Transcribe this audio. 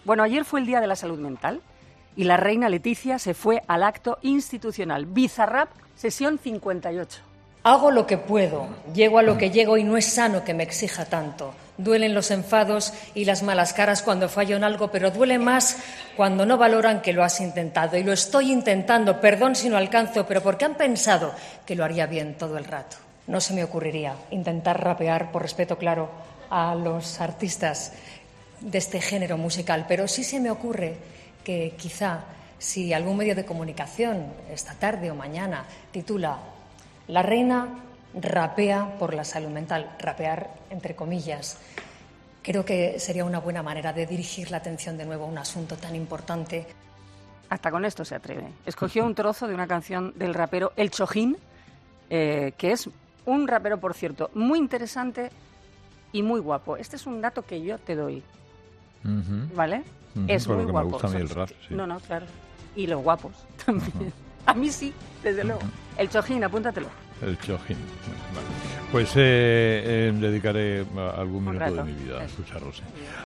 Bueno, ayer fue el Día de la Salud Mental y la reina Leticia se fue al acto institucional. Bizarrap, sesión 58. Hago lo que puedo, llego a lo que llego y no es sano que me exija tanto. Duelen los enfados y las malas caras cuando fallo en algo, pero duele más cuando no valoran que lo has intentado. Y lo estoy intentando, perdón si no alcanzo, pero porque han pensado que lo haría bien todo el rato. No se me ocurriría intentar rapear, por respeto claro a los artistas de este género musical, pero sí se me ocurre que quizá si algún medio de comunicación esta tarde o mañana titula "La reina rapea por la salud mental", rapear entre comillas, creo que sería una buena manera de dirigir la atención de nuevo a un asunto tan importante. Hasta con esto se atreve. Escogió un trozo de una canción del rapero El Chojín, que es un rapero, por cierto, muy interesante y muy guapo. Este es un dato que yo te doy, ¿vale? Es por muy lo que guapo. me gusta a mí el rap, sí. No, claro. Y los guapos también. A mí sí, desde luego. El Chojín, apúntatelo. El Chojín. Vale. Pues dedicaré algún minuto de mi vida a escucharlo. Sí.